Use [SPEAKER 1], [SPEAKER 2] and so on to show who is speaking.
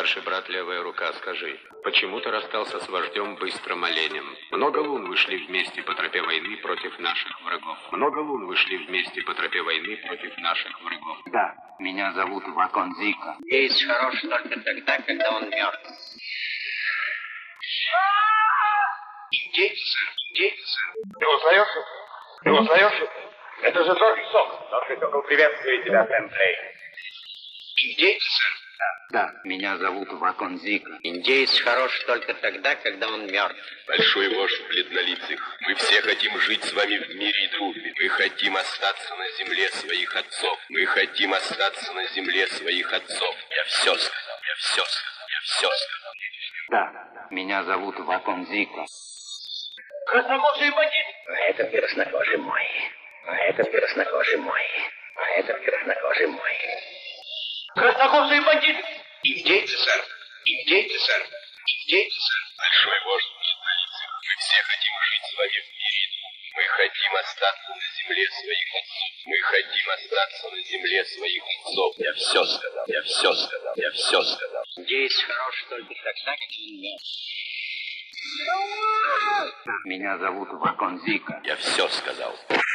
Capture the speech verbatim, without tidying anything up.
[SPEAKER 1] Старший брат, левая рука, скажи, почему ты расстался с вождем Быстрым Оленем? Много лун вышли вместе по тропе войны против наших врагов. Много лун вышли вместе по тропе войны против наших врагов.
[SPEAKER 2] Да, меня зовут Ваконзика.
[SPEAKER 3] Есть хорош только тогда, когда он мертв.
[SPEAKER 4] Индейцы, сэр, индейцы, сэр. Ты узнаешь их? Ты узнаешь их? Это же Дорфи Сокол. Дорфи Сокол приветствует тебя, Сэмплей. Индейцы, сэр.
[SPEAKER 2] Да, меня зовут Ваконзика.
[SPEAKER 3] Индеец хорош только тогда, когда он мертв.
[SPEAKER 5] Большой вождь бледнолицых, мы все хотим жить с вами в мире и дружбе. Мы хотим остаться на земле своих отцов. Мы хотим остаться на земле своих отцов. Я все сказал, я все сказал, я все сказал.
[SPEAKER 2] Да, меня зовут Ваконзика.
[SPEAKER 4] Краснокожий бандит!
[SPEAKER 3] А это краснокожий мой. А это краснокожий мой. А это краснокожий мой.
[SPEAKER 4] Краснокожий бандит! Индейцы, сэр. Индейцы, сэр. Индейцы, сэр.
[SPEAKER 5] Большой вождь бледнолицых, мы все хотим жить с вами в мире и дружбе. Мы хотим остаться на земле своих отцов. Мы хотим остаться на земле своих отцов. Я все сказал, я все сказал, я все сказал.
[SPEAKER 3] Индеец хорош только тогда, когда он мертв.
[SPEAKER 2] Меня зовут Ваконзика.
[SPEAKER 5] Я все сказал.